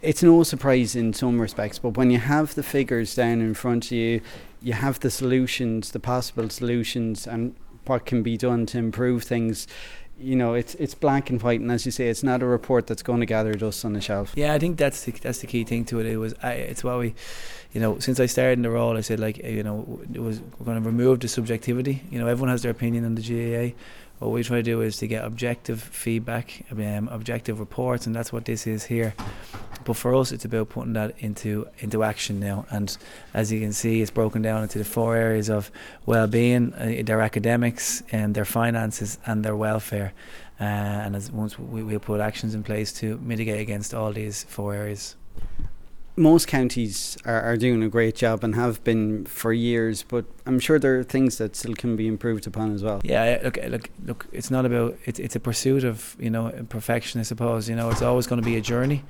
It's no surprise in some respects, but when you have the figures down in front of you, you have the solutions, the possible solutions, and what can be done to improve things. It's black and white, and as you say, it's not a report that's going to gather dust on the shelf. Yeah, I think that's the key thing to it. It's what we, since I started in the role, I said we're going to remove the subjectivity. Everyone has their opinion on the GAA. What we try to do is to get objective feedback, objective reports, and that's what this is here. But for us, it's about putting that into action now. And as you can see, it's broken down into the 4 areas of well-being, their academics, and their finances, and their welfare. And once we'll put actions in place to mitigate against all these 4 areas. Most counties are doing a great job and have been for years, but I'm sure there are things that still can be improved upon as well. Yeah, look. It's not about it's a pursuit of perfection, I suppose. It's always going to be a journey,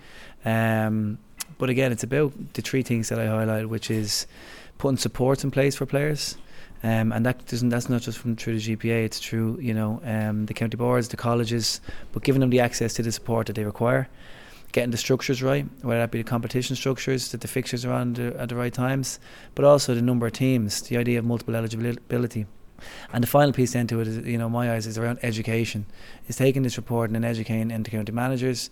but again, it's about the 3 things that I highlighted, which is putting supports in place for players, and that's not just through the GPA. It's through the county boards, the colleges, but giving them the access to the support that they require. Getting the structures right, whether that be the competition structures, that the fixtures are on at the right times, but also the number of teams, the idea of multiple eligibility. And the final piece then to it is, in my eyes, is around education. It's taking this report and then educating inter-county managers,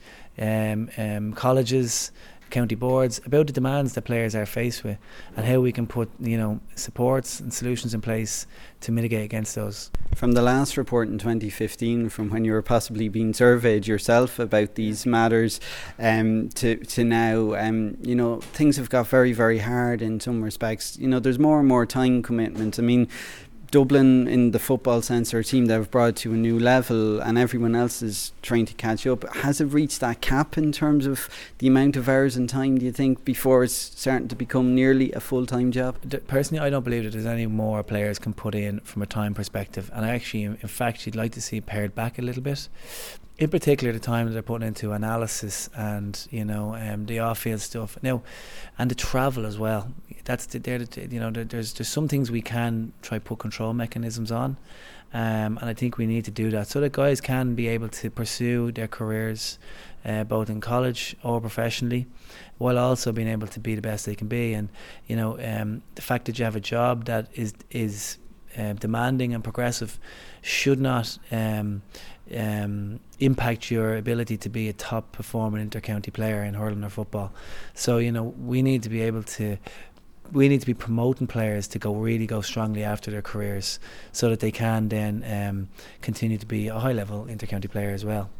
colleges, county boards about the demands that players are faced with and how we can put supports and solutions in place to mitigate against those. From the last report in 2015, from when you were possibly being surveyed yourself about these matters, to now, things have got very, very hard in some respects. There's more and more time commitment. I mean, Dublin, in the football sense, are a team that have brought to a new level, and everyone else is trying to catch up. Has it reached that cap in terms of the amount of hours and time, do you think, before it's starting to become nearly a full-time job? Personally, I don't believe that there's any more players can put in from a time perspective, and I actually, in fact, you'd like to see it pared back a little bit. In particular, the time that they're putting into analysis and the off-field stuff now, and the travel as well. There's some things we can try put control mechanisms on, and I think we need to do that so that guys can be able to pursue their careers, both in college or professionally, while also being able to be the best they can be. And the fact that you have a job that is demanding and progressive should not impact your ability to be a top performing inter-county player in hurling or football. So we need to be promoting players to go strongly after their careers so that they can then continue to be a high level inter-county player as well.